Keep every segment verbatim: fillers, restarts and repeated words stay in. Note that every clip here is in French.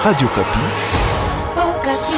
Radio Kapi. Oh, Kapi.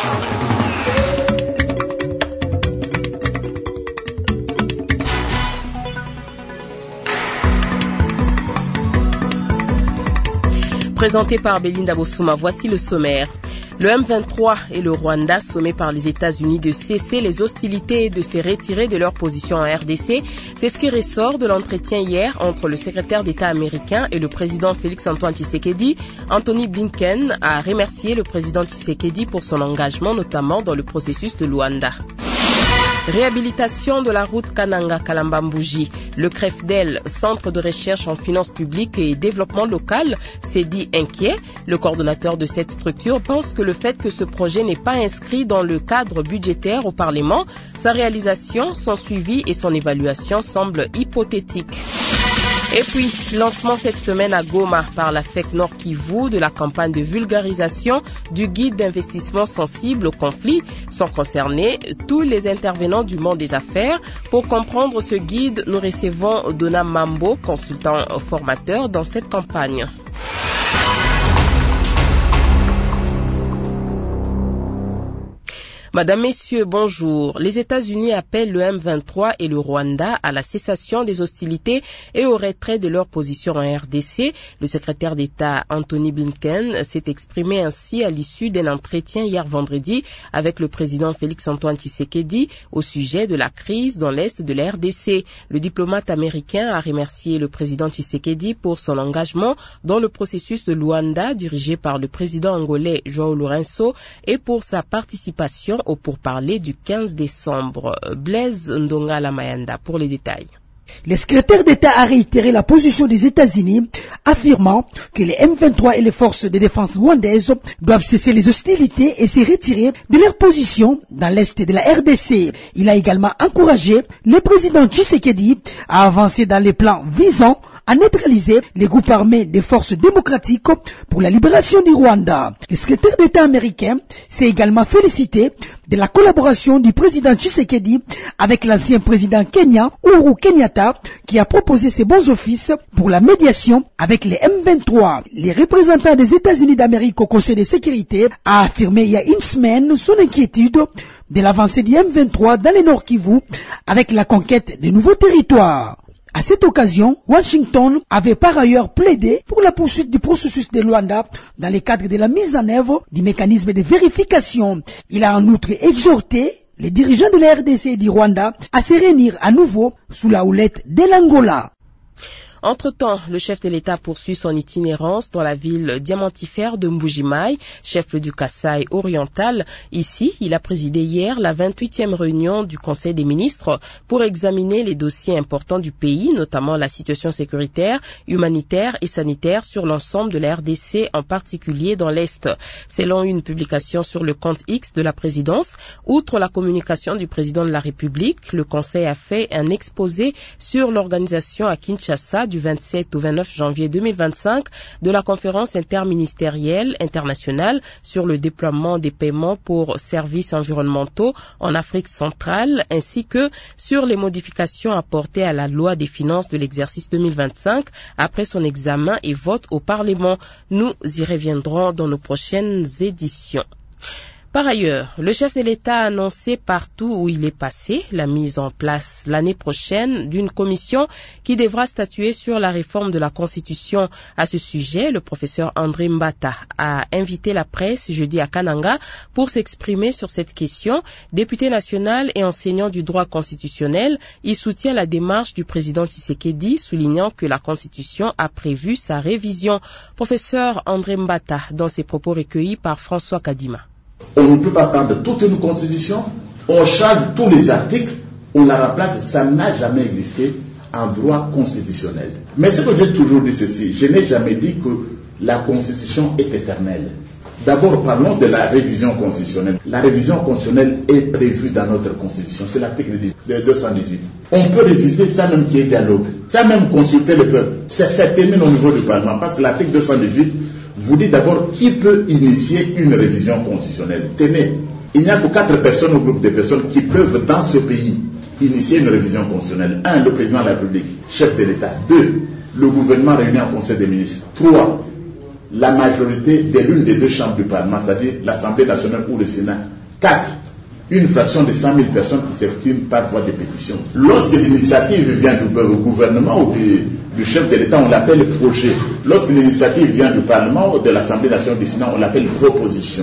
Présenté par Belinda Bossouma, voici le sommaire. Le M vingt-trois et le Rwanda, sommés par les États-Unis de cesser les hostilités et de se retirer de leur position en R D C, c'est ce qui ressort de l'entretien hier entre le secrétaire d'État américain et le président Félix-Antoine Tshisekedi. Anthony Blinken a remercié le président Tshisekedi pour son engagement, notamment dans le processus de Luanda. Réhabilitation de la route Kananga-Kalambambouji. Le C R E F D E L, Centre de recherche en finances publiques et développement local, s'est dit inquiet. Le coordonnateur de cette structure pense que le fait que ce projet n'est pas inscrit dans le cadre budgétaire au Parlement, sa réalisation, son suivi et son évaluation semblent hypothétiques. Et puis, lancement cette semaine à Goma par la F E C Nord Kivu de la campagne de vulgarisation du guide d'investissement sensible au conflit. Sont concernés tous les intervenants du monde des affaires. Pour comprendre ce guide, nous recevons Donna Mambo, consultant formateur dans cette campagne. Madame, Messieurs, bonjour. Les États-Unis appellent le M vingt-trois et le Rwanda à la cessation des hostilités et au retrait de leur position en R D C. Le secrétaire d'État Anthony Blinken s'est exprimé ainsi à l'issue d'un entretien hier vendredi avec le président Félix-Antoine Tshisekedi au sujet de la crise dans l'est de la R D C. Le diplomate américain a remercié le président Tshisekedi pour son engagement dans le processus de Luanda dirigé par le président angolais João Lourenço et pour sa participation au pourparlers du quinze décembre. Blaise Ndongala Mayanda pour les détails. Le secrétaire d'État a réitéré la position des États-Unis, affirmant que les M vingt-trois et les forces de défense rwandaises doivent cesser les hostilités et se retirer de leur position dans l'est de la R D C. Il a également encouragé le président Tshisekedi à avancer dans les plans visant à neutraliser les groupes armés des forces démocratiques pour la libération du Rwanda. Le secrétaire d'État américain s'est également félicité de la collaboration du président Tshisekedi avec l'ancien président Kenya, Uhuru Kenyatta, qui a proposé ses bons offices pour la médiation avec les M vingt-trois. Les représentants des États-Unis d'Amérique au Conseil de sécurité a affirmé il y a une semaine son inquiétude de l'avancée du M vingt-trois dans le Nord Kivu avec la conquête de nouveaux territoires. À cette occasion, Washington avait par ailleurs plaidé pour la poursuite du processus de Luanda dans le cadre de la mise en œuvre du mécanisme de vérification. Il a en outre exhorté les dirigeants de la R D C et du Rwanda à se réunir à nouveau sous la houlette de l'Angola. Entre-temps, le chef de l'État poursuit son itinérance dans la ville diamantifère de Mbuji-Mayi, chef-lieu du Kasaï oriental. Ici, il a présidé hier la vingt-huitième réunion du Conseil des ministres pour examiner les dossiers importants du pays, notamment la situation sécuritaire, humanitaire et sanitaire sur l'ensemble de la R D C, en particulier dans l'Est. Selon une publication sur le compte X de la présidence, outre la communication du président de la République, le Conseil a fait un exposé sur l'organisation à Kinshasa du vingt-sept au vingt-neuf janvier deux mille vingt-cinq de la conférence interministérielle internationale sur le déploiement des paiements pour services environnementaux en Afrique centrale, ainsi que sur les modifications apportées à la loi des finances de l'exercice deux mille vingt-cinq après son examen et vote au Parlement. Nous y reviendrons dans nos prochaines éditions. Par ailleurs, le chef de l'État a annoncé partout où il est passé la mise en place l'année prochaine d'une commission qui devra statuer sur la réforme de la Constitution. À ce sujet, le professeur André Mbata a invité la presse jeudi à Kananga pour s'exprimer sur cette question. Député national et enseignant du droit constitutionnel, il soutient la démarche du président Tshisekedi, soulignant que la Constitution a prévu sa révision. Professeur André Mbata, dans ses propos recueillis par François Kadima. On ne peut pas prendre toute une constitution, on change tous les articles, on la remplace, ça n'a jamais existé en droit constitutionnel. Mais ce que j'ai toujours dit ceci, je n'ai jamais dit que la constitution est éternelle. D'abord, parlons de la révision constitutionnelle. La révision constitutionnelle est prévue dans notre constitution, c'est l'article deux cent dix-huit. On peut réviser ça même qui est dialogue, ça même consulter le peuple. Ça se termine au niveau du Parlement, parce que l'article deux cent dix-huit vous dit d'abord qui peut initier une révision constitutionnelle. Tenez, il n'y a que quatre personnes au groupe de personnes qui peuvent dans ce pays initier une révision constitutionnelle. Un, le président de la République, chef de l'État. Deux, le gouvernement réuni en conseil des ministres. Trois, la majorité de l'une des deux chambres du Parlement, c'est-à-dire l'Assemblée nationale ou le Sénat. Quatre, une fraction de cent mille personnes qui s'expriment par voie de pétition. Lorsque l'initiative vient du gouvernement ou du, du chef de l'État, on l'appelle projet. Lorsque l'initiative vient du Parlement ou de l'Assemblée nationale du Sénat, on l'appelle proposition.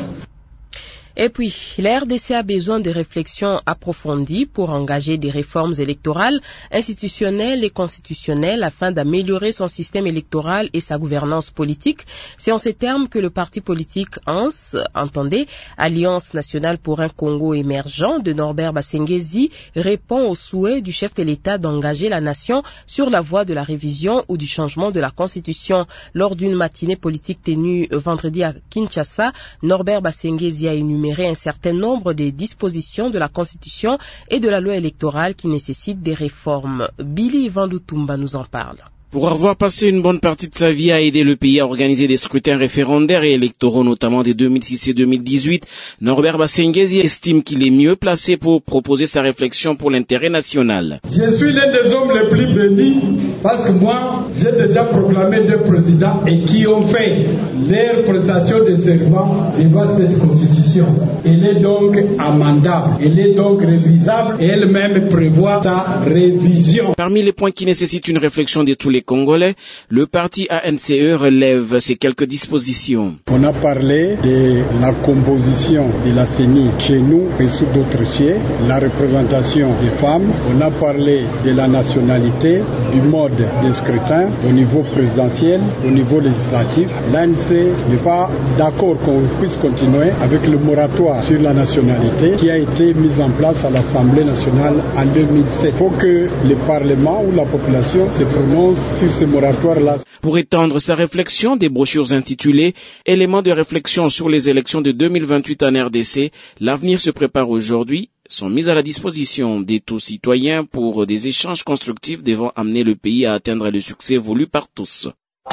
Et puis, la R D C a besoin de réflexions approfondies pour engager des réformes électorales, institutionnelles et constitutionnelles afin d'améliorer son système électoral et sa gouvernance politique. C'est en ces termes que le parti politique A N S, entendez, Alliance nationale pour un Congo émergent de Norbert Basengezi, répond au souhait du chef de l'État d'engager la nation sur la voie de la révision ou du changement de la Constitution. Lors d'une matinée politique tenue vendredi à Kinshasa, Norbert Basengezi a énuméré un certain nombre des dispositions de la Constitution et de la loi électorale qui nécessitent des réformes. Billy Vandoutumba nous en parle. Pour avoir passé une bonne partie de sa vie à aider le pays à organiser des scrutins référendaires et électoraux, notamment des deux mille six et deux mille dix-huit, Norbert Basengezi estime qu'il est mieux placé pour proposer sa réflexion pour l'intérêt national. Je suis l'un des hommes les plus bénis parce que moi, j'ai déjà proclamé deux présidents et qui ont fait leur prestation de serment devant cette constitution. Elle est donc amendable, elle est donc révisable et elle-même prévoit sa révision. Parmi les points qui nécessitent une réflexion de tous les Congolais, le parti A N C E relève ces quelques dispositions. On a parlé de la composition de la C E N I chez nous et sous d'autres sièges, la représentation des femmes. On a parlé de la nationalité, du mode de scrutin au niveau présidentiel, au niveau législatif. L'A N C n'est pas d'accord qu'on puisse continuer avec le moratoire sur la nationalité qui a été mis en place à l'Assemblée nationale en deux mille sept. Il faut que le Parlement ou la population se prononce sur ce moratoire-là. Pour étendre sa réflexion, des brochures intitulées « Éléments de réflexion sur les élections de deux mille vingt-huit en R D C, l'avenir se prépare aujourd'hui » sont mises à la disposition des tous citoyens pour des échanges constructifs devant amener le pays à atteindre le succès voulu par tous.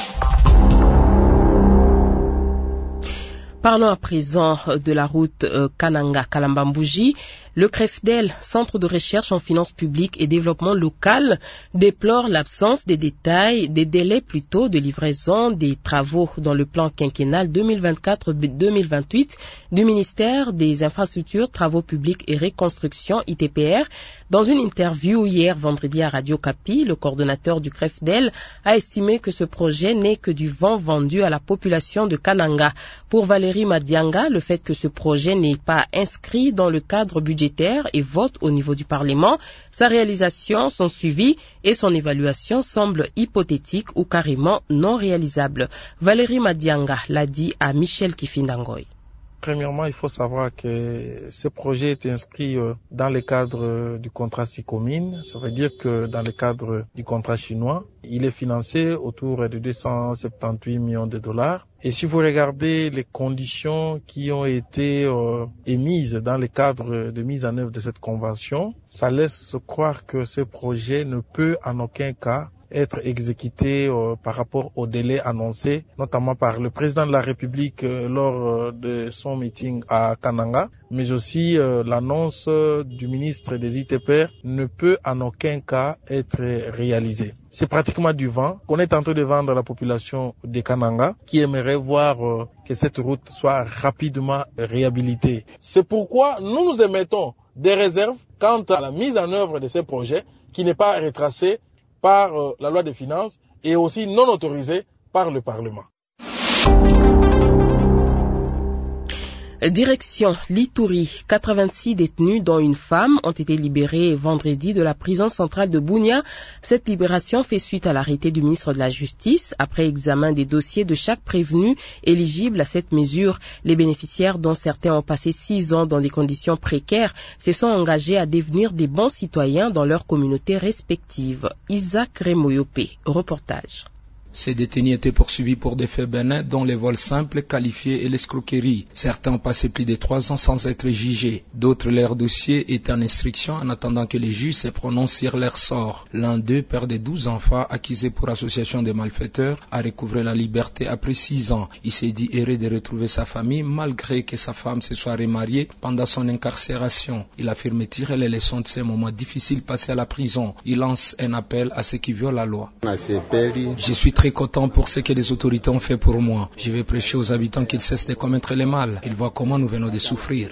Parlons à présent de la route euh, Kananga-Kalambambouji. Le CREFDEL, Centre de recherche en finances publiques et développement local, déplore l'absence des détails, des délais plutôt de livraison des travaux dans le plan quinquennal deux mille vingt-quatre deux mille vingt-huit du ministère des Infrastructures, Travaux publics et Reconstruction I T P R. Dans une interview hier vendredi à Radio Kapi, le coordonnateur du CREFDEL a estimé que ce projet n'est que du vent vendu à la population de Kananga. Pour Valérie Madianga, le fait que ce projet n'est pas inscrit dans le cadre budgétaire et vote au niveau du Parlement, sa réalisation, son suivi et son évaluation semblent hypothétiques ou carrément non réalisables. Valérie Madianga l'a dit à Michel Kifindangoy. Premièrement, il faut savoir que ce projet est inscrit dans le cadre du contrat SICOMINE. Ça veut dire que dans le cadre du contrat chinois, il est financé autour de deux cent soixante-dix-huit millions de dollars. Et si vous regardez les conditions qui ont été euh, émises dans le cadre de mise en œuvre de cette convention, ça laisse croire que ce projet ne peut en aucun cas être exécuté euh, par rapport au délai annoncé, notamment par le président de la République euh, lors euh, de son meeting à Kananga, mais aussi euh, l'annonce euh, du ministre des I T P R ne peut en aucun cas être réalisée. C'est pratiquement du vent qu'on est en train de vendre à la population de Kananga qui aimerait voir euh, que cette route soit rapidement réhabilitée. C'est pourquoi nous nous émettons des réserves quant à la mise en œuvre de ces projets qui n'est pas retracée par euh, la loi des finances et aussi non autorisée par le Parlement. Direction l'Ituri, quatre-vingt-six détenus dont une femme ont été libérés vendredi de la prison centrale de Bunia. Cette libération fait suite à l'arrêté du ministre de la Justice. Après examen des dossiers de chaque prévenu éligible à cette mesure, les bénéficiaires dont certains ont passé six ans dans des conditions précaires se sont engagés à devenir des bons citoyens dans leurs communautés respectives. Isaac Remoyope, reportage. Ces détenus étaient poursuivis pour des faits bénins dont les vols simples, qualifiés et l'escroquerie. Certains ont passé plus de trois ans sans être jugés. D'autres, leur dossier est en instruction en attendant que les juges se prononcent sur leur sort. L'un d'eux, père de douze enfants, accusé pour association de malfaiteurs, a recouvré la liberté après six ans. Il s'est dit heureux de retrouver sa famille malgré que sa femme se soit remariée pendant son incarcération. Il affirme tirer les leçons de ces moments difficiles passés à la prison. Il lance un appel à ceux qui violent la loi. Je suis très content pour ce que les autorités ont fait pour moi. Je vais prêcher aux habitants qu'ils cessent de commettre le mal. Ils voient comment nous venons de souffrir.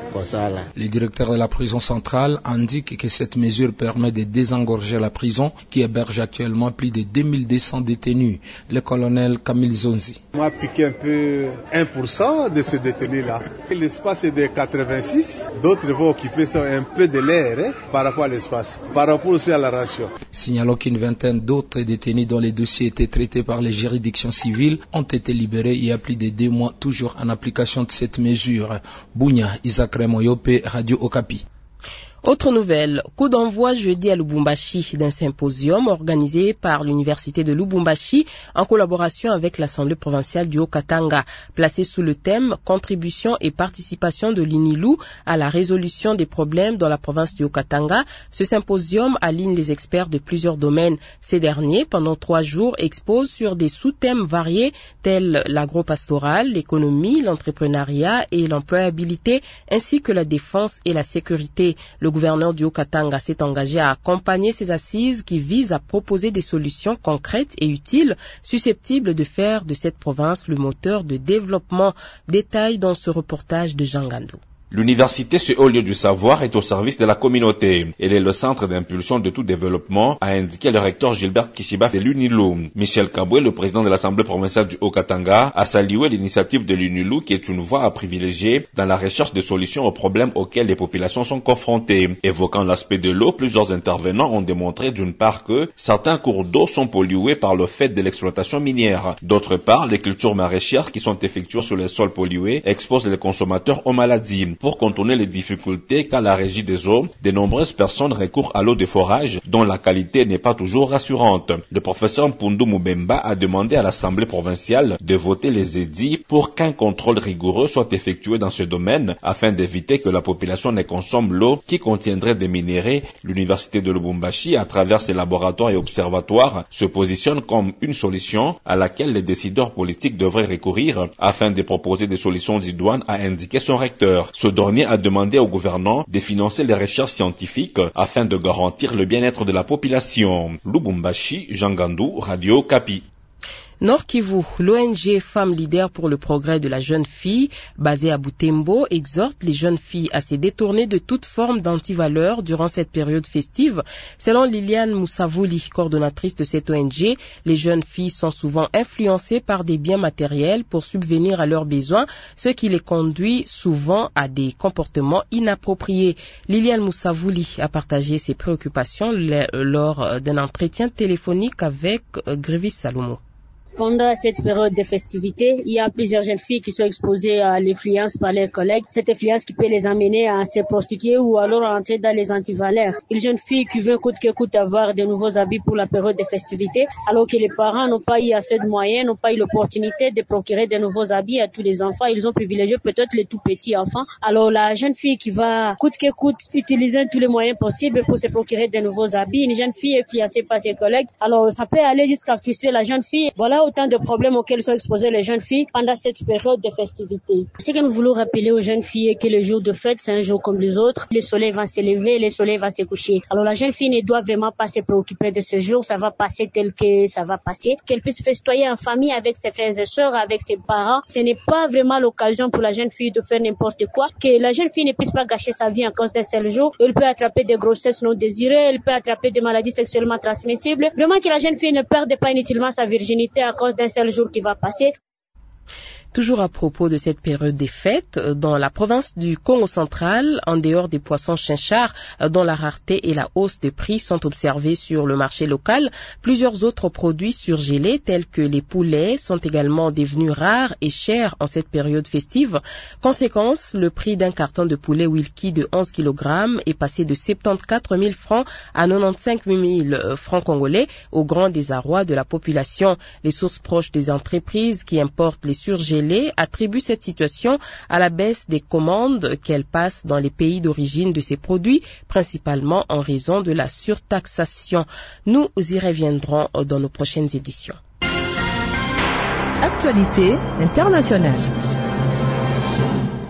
Le directeur de la prison centrale indique que cette mesure permet de désengorger la prison qui héberge actuellement plus de deux mille deux cents détenus. Le colonel Camille Zonzi. On m'a piqué un peu un pour cent de ce détenu-là. L'espace est de quatre-vingt-six. D'autres vont occuper un peu de l'air hein, par rapport à l'espace, par rapport aussi à la ration. Signalons qu'une vingtaine d'autres détenus dont les dossiers étaient traités par les juridictions civiles ont été libérés il y a plus de deux mois, toujours en application de cette mesure. Bounia, Isaac Remoyope, Radio Okapi. Autre nouvelle, coup d'envoi jeudi à Lubumbashi d'un symposium organisé par l'université de Lubumbashi en collaboration avec l'Assemblée provinciale du Haut-Katanga, placé sous le thème « Contribution et participation de l'I N I L U à la résolution des problèmes dans la province du Haut-Katanga ». Ce symposium aligne les experts de plusieurs domaines. Ces derniers, pendant trois jours, exposent sur des sous-thèmes variés tels l'agro-pastoral, l'économie, l'entrepreneuriat et l'employabilité, ainsi que la défense et la sécurité. Le Le gouverneur du Haut-Katanga s'est engagé à accompagner ces assises qui visent à proposer des solutions concrètes et utiles susceptibles de faire de cette province le moteur de développement. Détail dans ce reportage de Jean Gandou. L'université, ce haut lieu du savoir, est au service de la communauté. Elle est le centre d'impulsion de tout développement, a indiqué le recteur Gilbert Kishiba de l'U N I L U. Michel Kaboué, le président de l'Assemblée provinciale du Haut-Katanga, a salué l'initiative de l'U N I L U qui est une voie à privilégier dans la recherche de solutions aux problèmes auxquels les populations sont confrontées. Évoquant l'aspect de l'eau, plusieurs intervenants ont démontré d'une part que certains cours d'eau sont pollués par le fait de l'exploitation minière. D'autre part, les cultures maraîchères qui sont effectuées sur les sols pollués exposent les consommateurs aux maladies. Pour contourner les difficultés qu'a la régie des eaux, de nombreuses personnes recourent à l'eau de forage dont la qualité n'est pas toujours rassurante. Le professeur Mpundu Mubemba a demandé à l'Assemblée provinciale de voter les édits pour qu'un contrôle rigoureux soit effectué dans ce domaine afin d'éviter que la population ne consomme l'eau qui contiendrait des minéraux. L'Université de Lubumbashi, à travers ses laboratoires et observatoires, se positionne comme une solution à laquelle les décideurs politiques devraient recourir afin de proposer des solutions idoines, a indiqué son recteur. Ce dernier a demandé au gouvernement de financer les recherches scientifiques afin de garantir le bien-être de la population. Lubumbashi, Jean Gandou, Radio Okapi. Nord Kivu, l'O N G Femmes Leaders pour le progrès de la jeune fille, basée à Butembo, exhorte les jeunes filles à se détourner de toute forme d'antivaleurs durant cette période festive. Selon Liliane Moussavouli, coordonnatrice de cette O N G, les jeunes filles sont souvent influencées par des biens matériels pour subvenir à leurs besoins, ce qui les conduit souvent à des comportements inappropriés. Liliane Moussavouli a partagé ses préoccupations lors d'un entretien téléphonique avec Grévis Salomo. Pendant cette période de festivités, il y a plusieurs jeunes filles qui sont exposées à l'influence par leurs collègues. Cette influence qui peut les amener à se prostituer ou alors à entrer dans les antivaleurs. Une jeune fille qui veut coûte que coûte avoir de nouveaux habits pour la période de festivités, alors que les parents n'ont pas eu assez de moyens, n'ont pas eu l'opportunité de procurer de nouveaux habits à tous les enfants. Ils ont privilégié peut-être les tout petits enfants. Alors la jeune fille qui va coûte que coûte utiliser tous les moyens possibles pour se procurer de nouveaux habits, une jeune fille influencée par ses collègues, alors ça peut aller jusqu'à frustrer la jeune fille. Voilà autant de problèmes auxquels sont exposées les jeunes filles pendant cette période de festivités. Ce que nous voulons rappeler aux jeunes filles est que le jour de fête, c'est un jour comme les autres. Le soleil va se lever, le soleil va se coucher. Alors la jeune fille ne doit vraiment pas se préoccuper de ce jour. Ça va passer tel que ça va passer. Qu'elle puisse festoyer en famille avec ses frères et sœurs, avec ses parents. Ce n'est pas vraiment l'occasion pour la jeune fille de faire n'importe quoi. Que la jeune fille ne puisse pas gâcher sa vie en cause d'un seul jour. Elle peut attraper des grossesses non désirées. Elle peut attraper des maladies sexuellement transmissibles. Vraiment que la jeune fille ne perde pas inutilement sa virginité à cause d'un seul jour qui va passer. Toujours à propos de cette période des fêtes, dans la province du Congo central, en dehors des poissons chinchards, dont la rareté et la hausse des prix sont observées sur le marché local, plusieurs autres produits surgelés tels que les poulets sont également devenus rares et chers en cette période festive. Conséquence, le prix d'un carton de poulet Wilkie de onze kilogrammes est passé de soixante-quatorze mille francs à quatre-vingt-quinze mille francs congolais, au grand désarroi de la population. Les sources proches des entreprises qui importent les surgelés attribue cette situation à la baisse des commandes qu'elle passe dans les pays d'origine de ces produits, principalement en raison de la surtaxation. Nous y reviendrons dans nos prochaines éditions. Actualité internationale.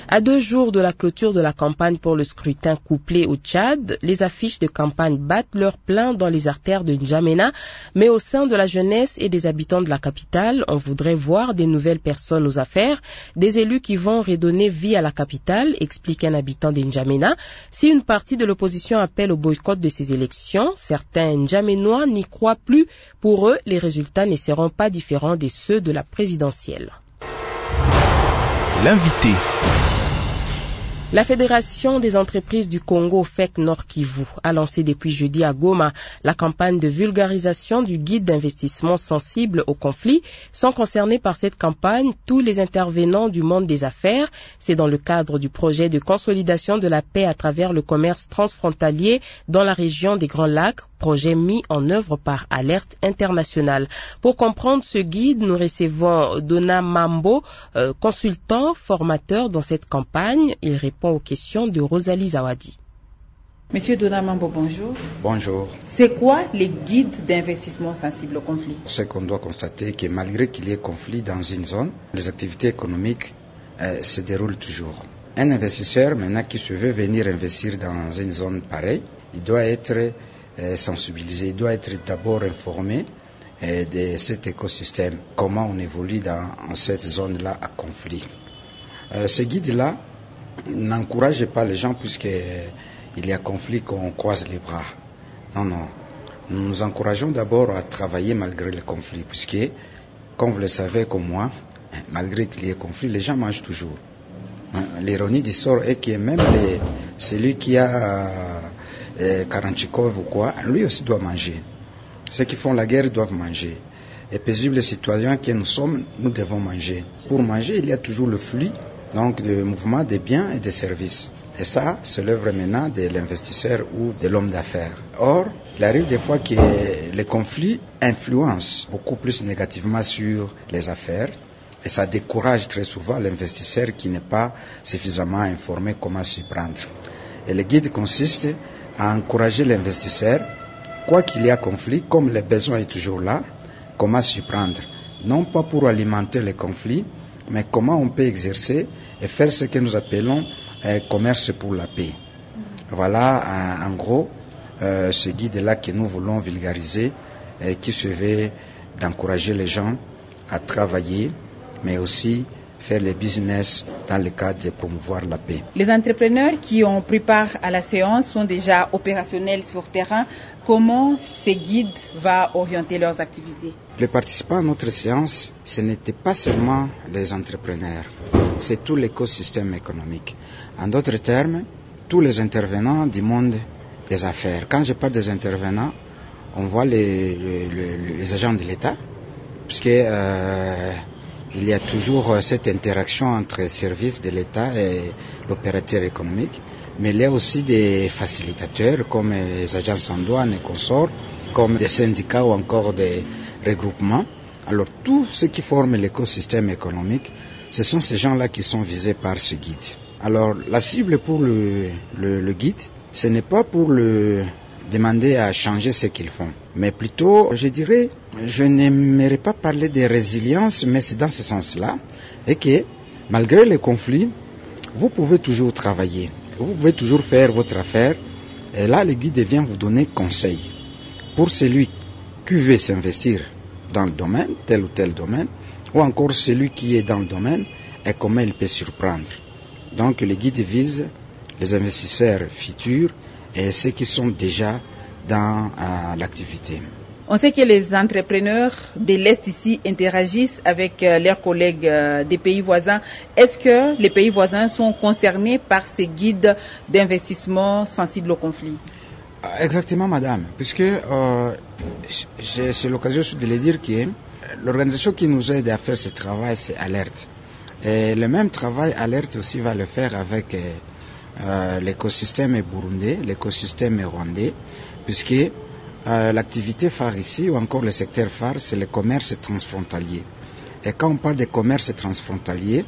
À deux jours de la clôture de la campagne pour le scrutin couplé au Tchad, les affiches de campagne battent leur plein dans les artères de N'Djamena, mais au sein de la jeunesse et des habitants de la capitale, on voudrait voir des nouvelles personnes aux affaires, des élus qui vont redonner vie à la capitale, explique un habitant de N'Djamena. Si une partie de l'opposition appelle au boycott de ces élections, certains N'Djamenois n'y croient plus. Pour eux, les résultats ne seront pas différents de ceux de la présidentielle. L'invité. La Fédération des entreprises du Congo, F E C Nord Kivu, a lancé depuis jeudi à Goma la campagne de vulgarisation du guide d'investissement sensible au conflit. Sont concernés par cette campagne tous les intervenants du monde des affaires. C'est dans le cadre du projet de consolidation de la paix à travers le commerce transfrontalier dans la région des Grands Lacs, projet mis en œuvre par Alerte Internationale. Pour comprendre ce guide, nous recevons Dona Mambo, euh, consultant, formateur dans cette campagne. Il répond aux questions de Rosalie Zawadi. Monsieur Dona Mambo, bonjour. Bonjour. C'est quoi les guides d'investissement sensibles au conflit? Ce qu'on doit constater, que malgré qu'il y ait conflit dans une zone, les activités économiques euh, se déroulent toujours. Un investisseur maintenant qui se veut venir investir dans une zone pareille, il doit être euh, sensibilisé, il doit être d'abord informé euh, de cet écosystème, comment on évolue dans en cette zone-là à conflit. Euh, ce guide-là n'encourage pas les gens puisque il y a conflit qu'on croise les bras. Non, non. Nous nous encourageons d'abord à travailler malgré le conflit, puisque, comme vous le savez comme moi, malgré qu'il y ait conflit, les gens mangent toujours. L'ironie du sort est que même les, celui qui a euh, Karanchikov ou quoi, lui aussi doit manger. Ceux qui font la guerre doivent manger. Et paisibles citoyens que nous sommes, nous devons manger. Pour manger, il y a toujours le flux, donc de mouvement des biens et des services. Et ça, c'est l'œuvre maintenant de l'investisseur ou de l'homme d'affaires. Or, il arrive des fois que les conflits influencent beaucoup plus négativement sur les affaires et ça décourage très souvent l'investisseur qui n'est pas suffisamment informé comment s'y prendre. Et le guide consiste à encourager l'investisseur, quoi qu'il y ait conflit, comme le besoin est toujours là, comment s'y prendre. Non pas pour alimenter les conflits, mais comment on peut exercer et faire ce que nous appelons un commerce pour la paix. Voilà en, en gros euh, ce guide-là que nous voulons vulgariser et qui se veut d'encourager les gens à travailler, mais aussi faire le business dans le cadre de promouvoir la paix. Les entrepreneurs qui ont pris part à la séance sont déjà opérationnels sur terrain. Comment ce guide va orienter leurs activités? Les participants à notre séance, ce n'étaient pas seulement les entrepreneurs, c'est tout l'écosystème économique. En d'autres termes, tous les intervenants du monde des affaires. Quand je parle des intervenants, on voit les, les, les agents de l'État, puisque euh, il y a toujours cette interaction entre les services de l'État et l'opérateur économique, mais il y a aussi des facilitateurs comme les agences en douane et consorts, comme des syndicats ou encore des regroupements. Alors tout ce qui forme l'écosystème économique, ce sont ces gens-là qui sont visés par ce guide. Alors la cible pour le, le, le guide, ce n'est pas pour le demander à changer ce qu'ils font, mais plutôt, je dirais, je n'aimerais pas parler de résilience, mais c'est dans ce sens-là, et que malgré les conflits, vous pouvez toujours travailler, vous pouvez toujours faire votre affaire, et là le guide vient vous donner conseil. Pour celui qui veut s'investir dans le domaine, tel ou tel domaine, ou encore celui qui est dans le domaine, et comment il peut surprendre. Donc le guide vise les investisseurs futurs et ceux qui sont déjà dans euh, l'activité. On sait que les entrepreneurs de l'Est ici interagissent avec euh, leurs collègues euh, des pays voisins. Est-ce que les pays voisins sont concernés par ces guides d'investissement sensibles au conflit? Exactement, madame, puisque euh, j'ai, c'est l'occasion de le dire que l'organisation qui nous aide à faire ce travail, c'est Alerte. Et le même travail, Alerte aussi va le faire avec euh, euh, l'écosystème burundais, l'écosystème rwandais, puisque euh, l'activité phare ici, ou encore le secteur phare, c'est le commerce transfrontalier. Et quand on parle de commerce transfrontalier,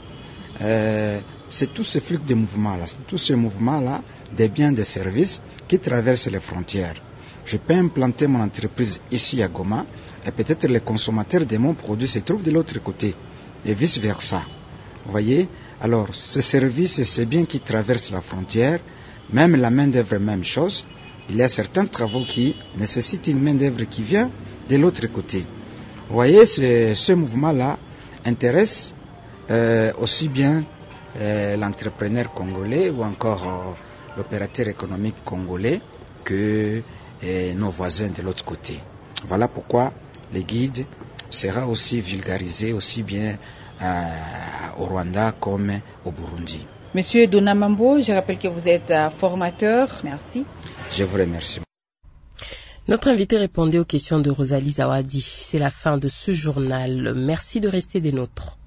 euh, c'est tout ce flux de mouvements-là, tout ce mouvement-là des biens et des services qui traversent les frontières. Je peux implanter mon entreprise ici à Goma, et peut-être les consommateurs de mon produit se trouvent de l'autre côté, et vice-versa. Vous voyez? Alors, ce service, c'est bien qu'il traverse la frontière, même la main-d'œuvre, même chose. Il y a certains travaux qui nécessitent une main-d'œuvre qui vient de l'autre côté. Vous voyez, ce, ce mouvement-là intéresse euh, aussi bien euh, l'entrepreneur congolais ou encore euh, l'opérateur économique congolais que euh, nos voisins de l'autre côté. Voilà pourquoi le guide sera aussi vulgarisé aussi bien euh, au Rwanda comme au Burundi. Monsieur Donamambo, je rappelle que vous êtes formateur. Merci. Je vous remercie. Notre invité répondait aux questions de Rosalie Zawadi. C'est la fin de ce journal. Merci de rester des nôtres.